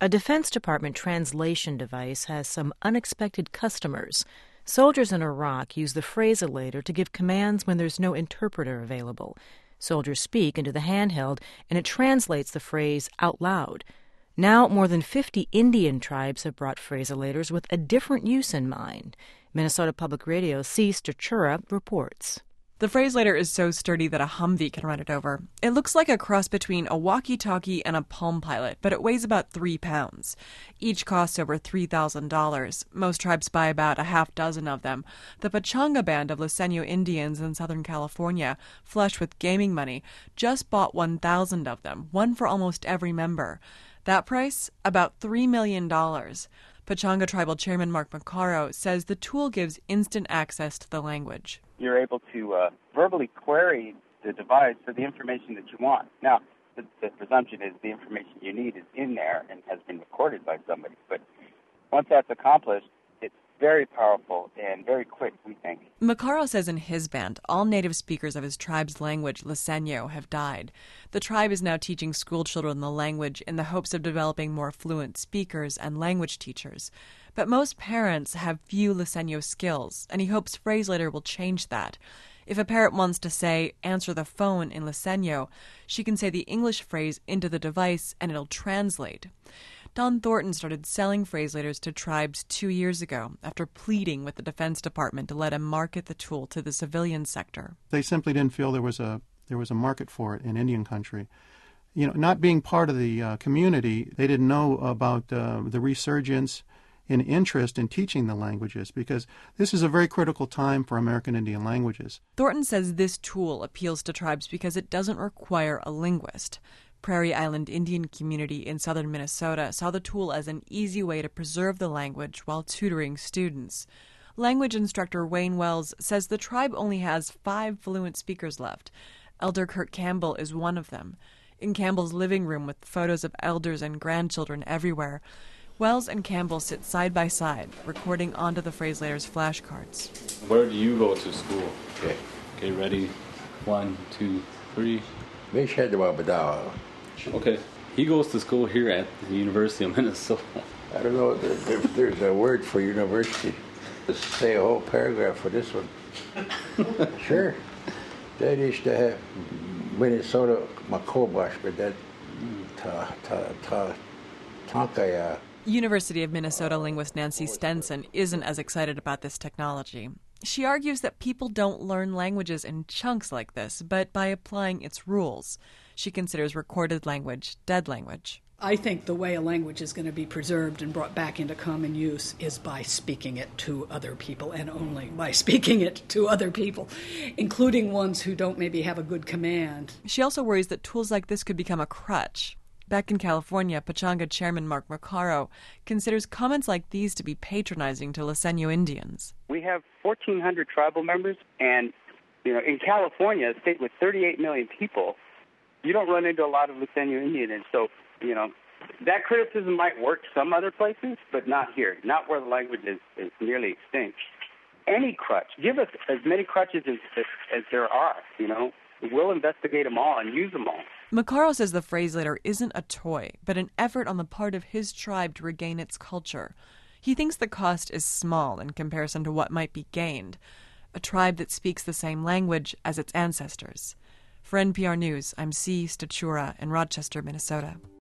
A Defense Department translation device has some unexpected customers. Soldiers in Iraq use the phraseolator to give commands when there's no interpreter available. Soldiers speak into the handheld, and it translates the phrase out loud. Now, more than 50 Indian tribes have brought phraseolators with a different use in mind. Minnesota Public Radio's C. Stachura reports. The phraslator is so sturdy that a Humvee can run it over. It looks like a cross between a walkie-talkie and a Palm Pilot, but it weighs about 3 pounds. Each costs over $3,000. Most tribes buy about a half dozen of them. The Pechanga Band of Luiseño Indians in Southern California, flush with gaming money, just bought 1,000 of them, one for almost every member. That price? About $3 million. Pechanga Tribal Chairman Mark Macaro says the tool gives instant access to the language. You're able to verbally query the device for the information that you want. Now, the presumption is the information you need is in there and has been recorded by somebody. But once that's accomplished, it's very powerful and very quick, we think. Macaro says in his band, all native speakers of his tribe's language, Luiseño, have died. The tribe is now teaching school children the language in the hopes of developing more fluent speakers and language teachers. But most parents have few Luiseño skills, and he hopes Phraselator will change that. If a parent wants to say, answer the phone in Luiseño, she can say the English phrase into the device and it'll translate. Don Thornton started selling phraselators to tribes 2 years ago after pleading with the Defense Department to let him market the tool to the civilian sector. They simply didn't feel there was a market for it in Indian country. You know, not being part of the community, they didn't know about the resurgence in interest in teaching the languages, because this is a very critical time for American Indian languages. Thornton says this tool appeals to tribes because it doesn't require a linguist. Prairie Island Indian community in southern Minnesota saw the tool as an easy way to preserve the language while tutoring students. Language instructor Wayne Wells says the tribe only has 5 fluent speakers left. Elder Kurt Campbell is one of them. In Campbell's living room with photos of elders and grandchildren everywhere, Wells and Campbell sit side by side, recording onto the Phraselator's flashcards. Where do you go to school? Okay, ready? 1, 2, 3. Okay. He goes to school here at the University of Minnesota. I don't know if there's a word for university. Let's say a whole paragraph for this one. Sure. That is to have Minnesota Makobash, but that Tankaya. University of Minnesota linguist Nancy Stenson isn't as excited about this technology. She argues that people don't learn languages in chunks like this, but by applying its rules. She considers recorded language dead language. I think the way a language is going to be preserved and brought back into common use is by speaking it to other people, and only by speaking it to other people, including ones who don't maybe have a good command. She also worries that tools like this could become a crutch. Back in California, Pechanga Chairman Mark Macaro considers comments like these to be patronizing to Luiseño Indians. We have 1,400 tribal members, and in California, a state with 38 million people, you don't run into a lot of Luiseño Indians. And so, that criticism might work some other places, but not here, not where the language is nearly extinct. Any crutch, give us as many crutches as there are, We'll investigate them all and use them all. Macaro says the Phraselator isn't a toy, but an effort on the part of his tribe to regain its culture. He thinks the cost is small in comparison to what might be gained. A tribe that speaks the same language as its ancestors. For NPR News, I'm C. Stachura in Rochester, Minnesota.